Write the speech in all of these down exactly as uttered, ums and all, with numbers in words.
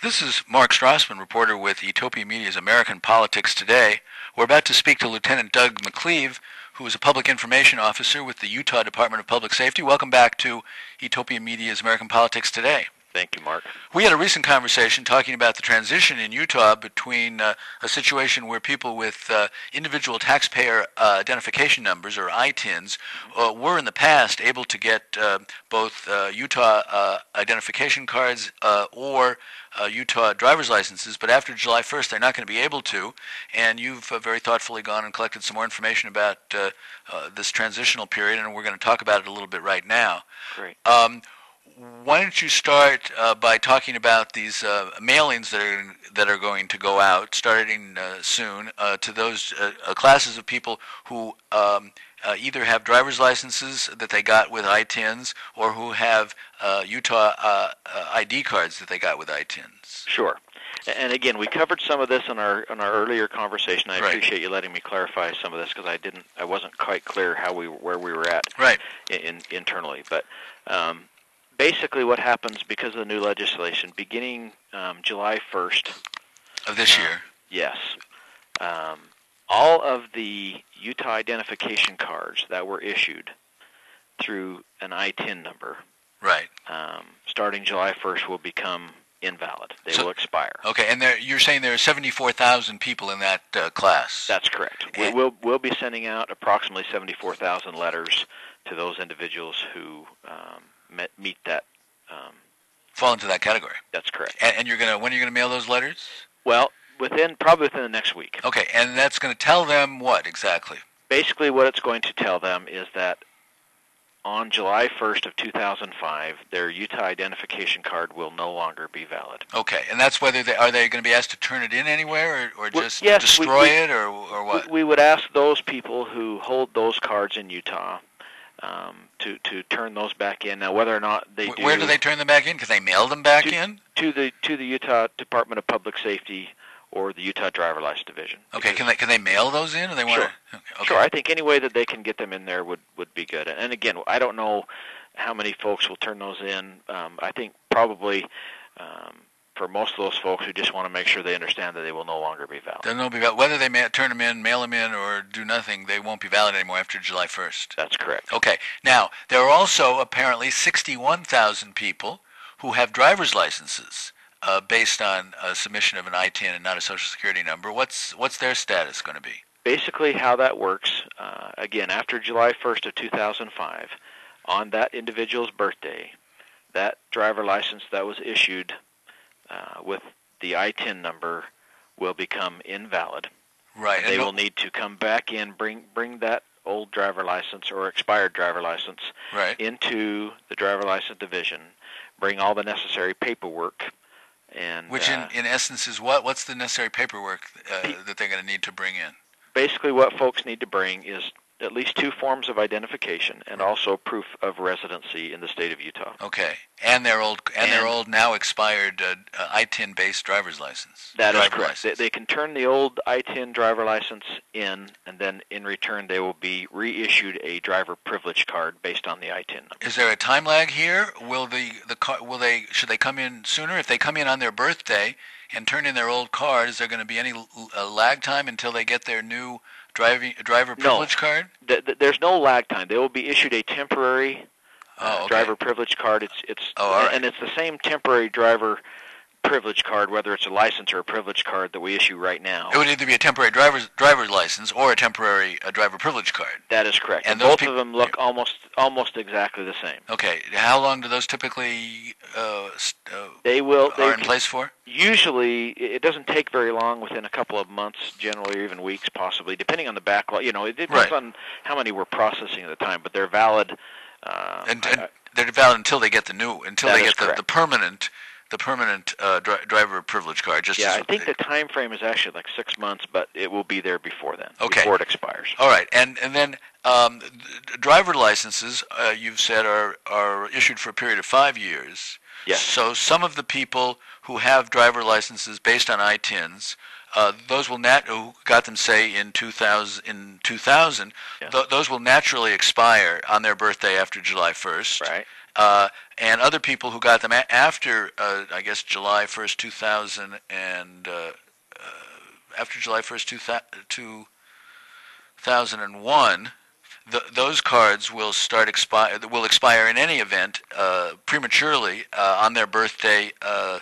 This is Mark Strassman, reporter with Utopia Media's American Politics Today. We're about to speak to Lieutenant Doug McCleave, who is a public information officer with the Utah Department of Public Safety. Welcome back to Utopia Media's American Politics Today. Thank you, Mark. We had a recent conversation talking about the transition in Utah between uh, a situation where people with uh, individual taxpayer uh, identification numbers, or I T I Ns, uh, were in the past able to get uh, both uh, Utah uh, identification cards uh, or uh, Utah driver's licenses, but after July first they're not going to be able to, and you've uh, very thoughtfully gone and collected some more information about uh, uh, this transitional period, and we're going to talk about it a little bit right now. Great. Um, Why don't you start uh, by talking about these uh, mailings that are that are going to go out starting uh, soon uh, to those uh, uh, classes of people who um, uh, either have driver's licenses that they got with I T I Ns or who have uh, Utah uh, uh, I D cards that they got with I T I Ns. Sure. And again, we covered some of this in our in our earlier conversation. I right. appreciate you letting me clarify some of this because I didn't, I wasn't quite clear how we where we were at right. in, internally. But um, basically, what happens because of the new legislation, beginning um, July first of this year, um, yes, um, all of the Utah identification cards that were issued through an I T I N number, right, um, starting July first, will become invalid. They so, will expire. Okay, and there, you're saying there are seventy-four thousand people in that uh, class. That's correct. We, we'll, we'll be sending out approximately seventy-four thousand letters to those individuals who um, met, meet that. Um, Fall into that category. That's correct. And, and you're gonna when are you gonna mail those letters? Well, within probably within the next week. Okay, and that's going to tell them what exactly? Basically, what it's going to tell them is that on July first of two thousand five, their Utah identification card will no longer be valid. Okay, and that's whether they are they going to be asked to turn it in anywhere, or, or well, just yes, destroy we, we, it, or or what? We, we would ask those people who hold those cards in Utah um, to to turn those back in. Now, whether or not they where do, where do they turn them back in? Because they mail them back to, in to the to the Utah Department of Public Safety or the Utah Driver License Division. Okay, can they can they mail those in, or they want sure. to? Okay. Sure, I think any way that they can get them in there would, would be good. And again, I don't know how many folks will turn those in. Um, I think probably um, for most of those folks who just want to make sure they understand that they will no longer be valid. They'll be valid. Whether they ma- turn them in, mail them in, or do nothing, they won't be valid anymore after July first. That's correct. Okay. Now, there are also apparently sixty-one thousand people who have driver's licenses uh, based on a submission of an I T I N and not a Social Security number. What's what's their status going to be? Basically, how that works, uh, again, after July first of two thousand five, on that individual's birthday, that driver license that was issued uh, with the I T I N number will become invalid. Right. They will need to come back in, bring bring that old driver license or expired driver license right. into the driver license division, bring all the necessary paperwork. And Which, in, uh, in essence, is what? What's the necessary paperwork uh, that they're going to need to bring in? Basically, what folks need to bring is at least two forms of identification and also proof of residency in the state of Utah. Okay, and their old and, And their old now expired uh, uh, I T I N-based driver's license. That is driver correct. They, they can turn the old I T I N driver license in, and then in return they will be reissued a driver privilege card based on the I T I N number. Is there a time lag here? Will the the car, will they should they come in sooner? If they come in on their birthday and turn in their old card, is there going to be any uh, lag time until they get their new driving driver privilege no. card? Th- th- there's no lag time. They will be issued a temporary uh, oh, okay. driver privilege card. It's it's oh, all right. and it's the same temporary driver privilege card, whether it's a license or a privilege card that we issue right now. It would either be a temporary driver's driver's license or a temporary uh, driver privilege card. That is correct. And And those both peop- of them look almost almost exactly the same. Okay. How long do those typically uh, st- uh, They will. They are in place for? Usually, it doesn't take very long. Within a couple of months, generally, or even weeks, possibly, depending on the backlog. You know, it depends Right. on how many we're processing at the time. But they're valid. Uh, And, I- and I- they're valid until they get the new, until That they is get the, correct. the permanent, the permanent uh, dri- driver privilege card. Just yeah, as, I think the time frame is actually like six months, but it will be there before then. Okay. Before it expires. All right, and and then um, th- driver licenses, uh, you've said, are are issued for a period of five years. Yes. So some of the people who have driver licenses based on I T I Ns, uh, those will nat- who got them say in two thousand, in two thousand, Yes. th- those will naturally expire on their birthday after July first. Right. Uh, and other people who got them a- after, uh, I guess, July first, two thousand, and uh, uh, after July first, two thousand one, the, those cards will start expire. Will expire in any event uh, prematurely uh, on their birthday uh,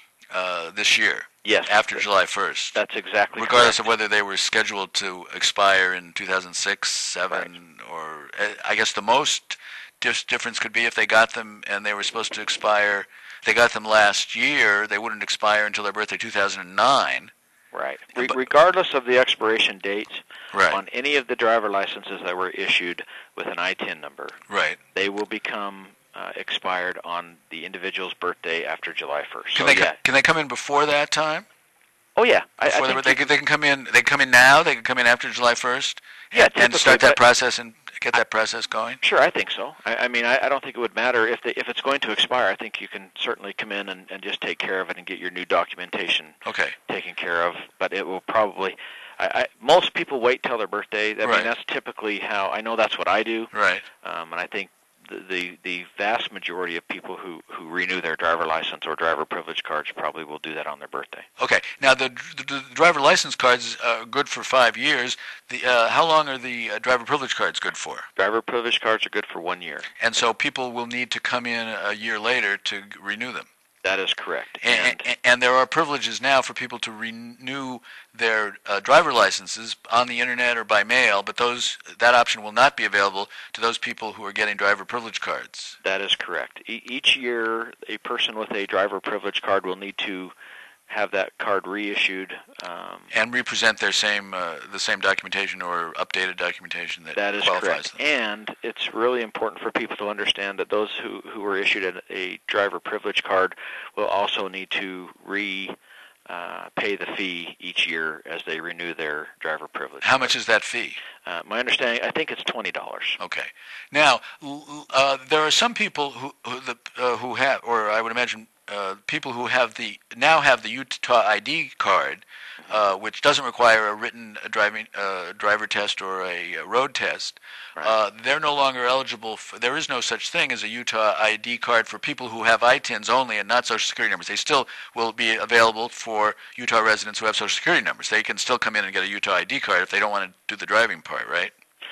uh, this year. Yes. After July first. That's exactly regardless correct. of whether they were scheduled to expire in two thousand six, seven, right. or uh, I guess the most dis- difference could be if they got them and they were supposed to expire. They got them last year. They wouldn't expire until their birthday, two thousand nine. Right. Re- regardless of the expiration dates, right. on any of the driver licenses that were issued with an I T I N number, right. they will become uh, expired on the individual's birthday after July first. Can so, they yeah. can they come in before that time? Oh yeah, I, I Before think they, they, can, they can come in. They can come in now. They can come in after July first. Yeah, and, and start that process and get that process going. Sure, I think so. I, I mean, I, I don't think it would matter if they, if it's going to expire. I think you can certainly come in and, and just take care of it and get your new documentation okay. taken care of. But it will probably. I, I, most people wait till their birthday. I right. mean, that's typically how. I know that's what I do. Right. Um, and I think the, the the vast majority of people who, who renew their driver license or driver privilege cards probably will do that on their birthday. Okay. Now the, the, the driver license cards are good for five years. The uh, how long are the uh, driver privilege cards good for? Driver privilege cards are good for one year. And so people will need to come in a year later to renew them. That is correct. And, and, and there are privileges now for people to renew their uh, driver licenses on the internet or by mail, but those that option will not be available to those people who are getting driver privilege cards. That is correct. E- each year, a person with a driver privilege card will need to have that card reissued um, and represent their same uh, the same documentation or updated documentation that, that is qualifies correct. them. And it's really important for people to understand that those who, who are issued a, a driver privilege card will also need to re uh, pay the fee each year as they renew their driver privilege. How card. Much is that fee? Uh, my understanding, I think it's twenty dollars. Okay. Now, uh, there are some people who who, the, uh, who have, or I would imagine. Uh, people who have the now have the Utah I D card, uh, which doesn't require a written uh, driving uh, driver test or a, a road test, right. uh, they're no longer eligible. For, there is no such thing as a Utah I D card for people who have I T I Ns only and not Social Security numbers. They still will be available for Utah residents who have Social Security numbers. They can still come in and get a Utah I D card if they don't want to do the driving part, right?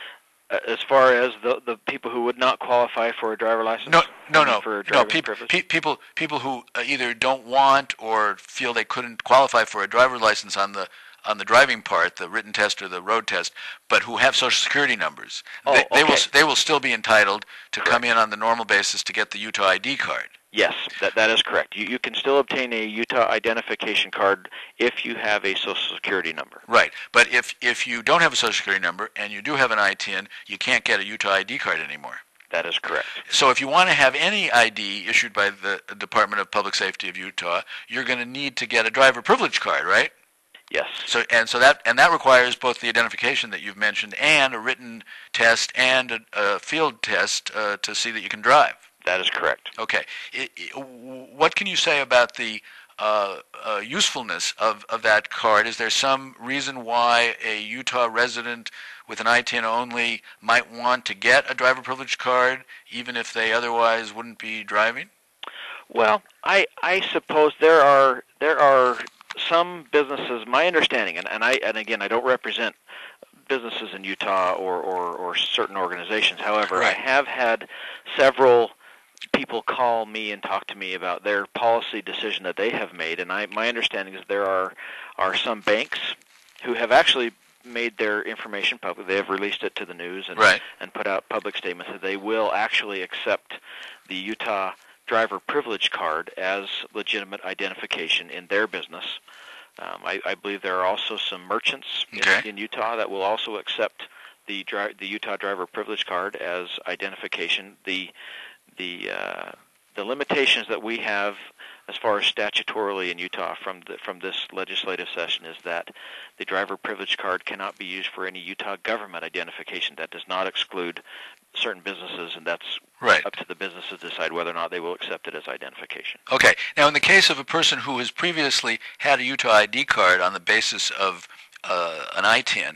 As far as the the people who would not qualify for a driver license? No, no, no. For no people, pe- people, people who uh, either don't want or feel they couldn't qualify for a driver license on the on the driving part, the written test or the road test, but who have Social Security numbers. Oh, they, they okay. will they will still be entitled to Correct. come in on the normal basis to get the Utah I D card. Yes, that that is correct. You you can still obtain a Utah identification card if you have a Social Security number. Right, but if if you don't have a Social Security number and you do have an I T I N, you can't get a Utah I D card anymore. That is correct. So if you want to have any I D issued by the Department of Public Safety of Utah, you're going to need to get a driver privilege card, right? Yes. So and so that and that requires both the identification that you've mentioned and a written test and a, a field test uh, to see that you can drive. That is correct. Okay. It, it, what can you say about the uh, uh, usefulness of, of that card? Is there some reason why a Utah resident with an I T I N only might want to get a driver privilege card, even if they otherwise wouldn't be driving? Well, I I suppose there are there are some businesses. My understanding, and, and I and again I don't represent businesses in Utah or, or, or certain organizations. However, right. I have had several people call me and talk to me about their policy decision that they have made, and I my understanding is there are are some banks who have actually made their information public. They have released it to the news and right. and put out public statements that they will actually accept the Utah driver privilege card as legitimate identification in their business. Um, I, I believe there are also some merchants okay. in, in Utah that will also accept the dri- the Utah driver privilege card as identification. The the uh, the limitations that we have as far as statutorily in Utah from the, from this legislative session is that the driver privilege card cannot be used for any Utah government identification. That does not exclude certain businesses, and that's right. up to the business to decide whether or not they will accept it as identification. Okay. Now, in the case of a person who has previously had a Utah I D card on the basis of uh, an I T I N,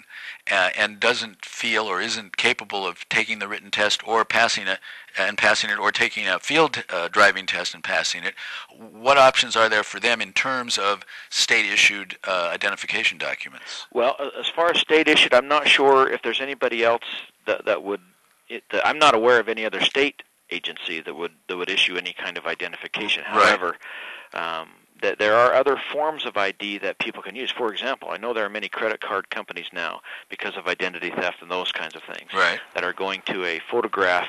uh, and doesn't feel or isn't capable of taking the written test or passing it and passing it, or taking a field uh, driving test and passing it, what options are there for them in terms of state-issued uh, identification documents? Well, as far as state-issued, I'm not sure if there's anybody else that that would. It, that I'm not aware of any other state agency that would that would issue any kind of identification. Right. However, um, that there are other forms of I D that people can use. For example, I know there are many credit card companies now, because of identity theft and those kinds of things, right, that are going to a photograph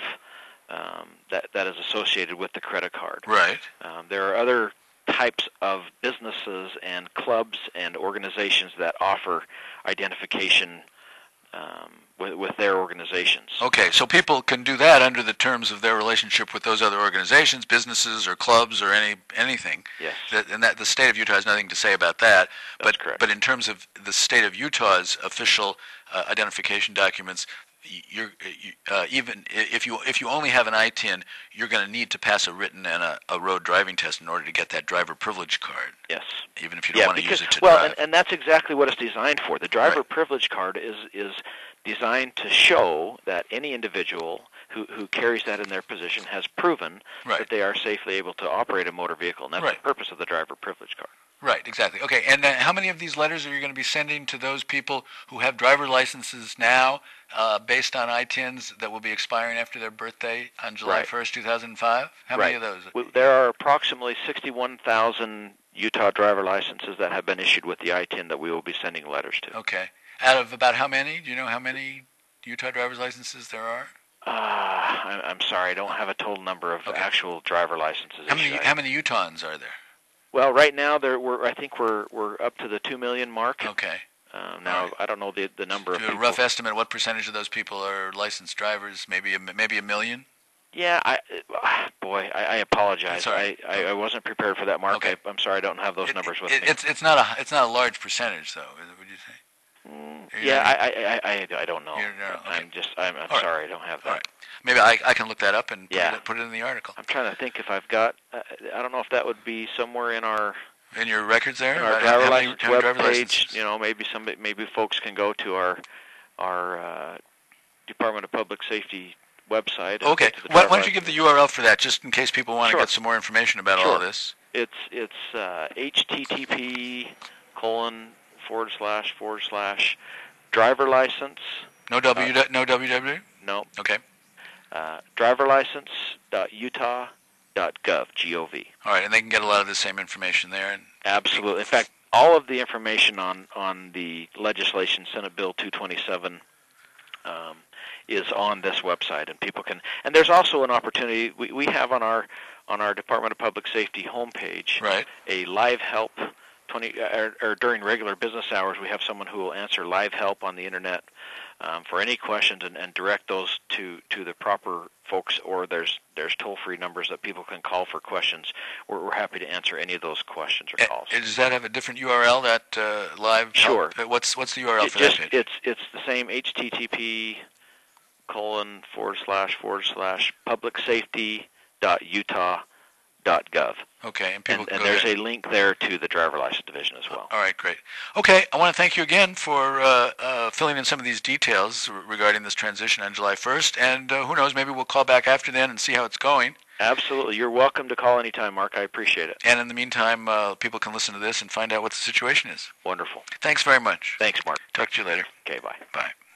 um, that that is associated with the credit card. Right. Um, there are other types of businesses and clubs and organizations that offer identification um, with, with their organizations. Okay, so people can do that under the terms of their relationship with those other organizations, businesses or clubs or any anything. Yes. That, and that the state of Utah has nothing to say about that. That's but, correct. But in terms of the state of Utah's official uh, identification documents, you're you, uh, even if you if you only have an I T I N, you're going to need to pass a written and a, a road driving test in order to get that driver privilege card. Yes. Even if you don't yeah, want because, to use it to well, drive. and, and that's exactly what it's designed for. The driver Right. privilege card is is designed to show that any individual who, who carries that in their possession has proven Right. that they are safely able to operate a motor vehicle, and that's Right. the purpose of the driver privilege card. Right, exactly. Okay, and uh, how many of these letters are you going to be sending to those people who have driver licenses now uh, based on I T I Ns that will be expiring after their birthday on July Right. first, two thousand five? How right. many of those? Well, there are approximately sixty-one thousand Utah driver licenses that have been issued with the I T I N that we will be sending letters to. Okay. Out of about how many? Do you know how many Utah driver's licenses there are? Uh, I'm, I'm sorry, I don't have a total number of Okay. actual driver licenses How many issued. how many Utahns are there? Well, right now there we're I think we're we're up to the two million mark. Okay. Uh, now Right. I don't know the the number of Do a people. rough estimate, what percentage of those people are licensed drivers? Maybe a, maybe a million? Yeah, I uh, boy, I, I apologize. That's all right. I, I I wasn't prepared for that, Mark. Okay. I, I'm sorry, I don't have those It- numbers with it, me. It's it's not a it's not a large percentage though, is it, would you say? Mm, You're yeah, not- I, I I I I don't know. You're not- okay. I'm just I'm, I'm All right. sorry, I don't have that. All right. Maybe I I can look that up and put, Yeah. it, put it in the article. I'm trying to think if I've got. Uh, I don't know if that would be somewhere in our In your records there? in our About driver how many- license how many web driver page. licenses? You know, maybe somebody maybe folks can go to our our uh, Department of Public Safety website. and Okay. get to the Why, driver why don't you give the license. U R L for that, just in case people want Sure. to get some more information about all Sure. of this? It's it's uh, http colon forward slash forward slash driver license. No W, no W W? No, Okay. uh, driver license dot utah dot gov G O V. All right, and they can get a lot of the same information there. And Absolutely. In fact, all of the information on on the legislation, Senate Bill two twenty-seven, um, is on this website, and people can. And there's also an opportunity we, we have on our on our Department of Public Safety homepage right. a live help. twenty or, or during regular business hours, we have someone who will answer live help on the internet um, for any questions and, and direct those to, to the proper folks. Or there's there's toll free numbers that people can call for questions. We're, we're happy to answer any of those questions or Uh, calls. Does that have a different U R L? That uh, live? Sure. help? Uh, What's what's the U R L It for just that page? it's it's the same http colon forward slash forward slash public safety dot utah dot gov. Okay, and people And, can and go there's there. a link there to the driver license division as well. All right, great. Okay, I want to thank you again for uh, uh, filling in some of these details r- regarding this transition on July first. And uh, who knows, maybe we'll call back after then and see how it's going. Absolutely. You're welcome to call anytime, Mark. I appreciate it. And in the meantime, uh, people can listen to this and find out what the situation is. Wonderful. Thanks very much. Thanks, Mark. Talk to you later. Okay, bye. Bye.